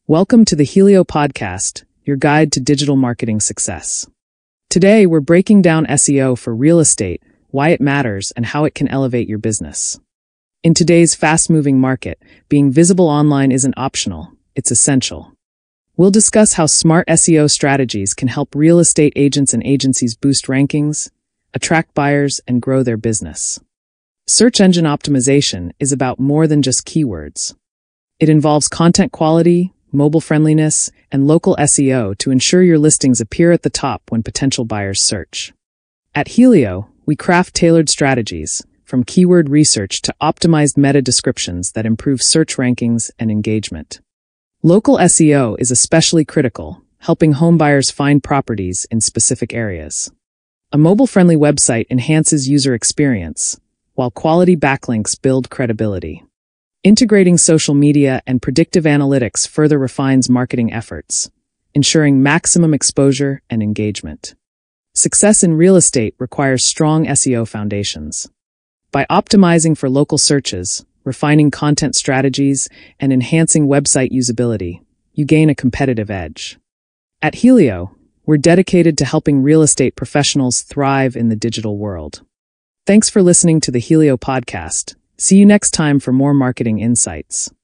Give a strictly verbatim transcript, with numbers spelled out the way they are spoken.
Welcome to the Helio Podcast, your guide to digital marketing success. Today, we're breaking down S E O for real estate, why it matters, and how it can elevate your business. In today's fast-moving market, being visible online isn't optional, it's essential. We'll discuss how smart S E O strategies can help real estate agents and agencies boost rankings, attract buyers, and grow their business. Search engine optimization is about more than just keywords. It involves content quality, mobile friendliness, and local S E O to ensure your listings appear at the top when potential buyers search. At Helio, we craft tailored strategies, from keyword research to optimized meta descriptions that improve search rankings and engagement. Local S E O is especially critical, helping homebuyers find properties in specific areas. A mobile-friendly website enhances user experience, while quality backlinks build credibility. Integrating social media and predictive analytics further refines marketing efforts, ensuring maximum exposure and engagement. Success in real estate requires strong S E O foundations. By optimizing for local searches, refining content strategies, and enhancing website usability, you gain a competitive edge. At Helio, we're dedicated to helping real estate professionals thrive in the digital world. Thanks for listening to the Helio Podcast. See you next time for more marketing insights.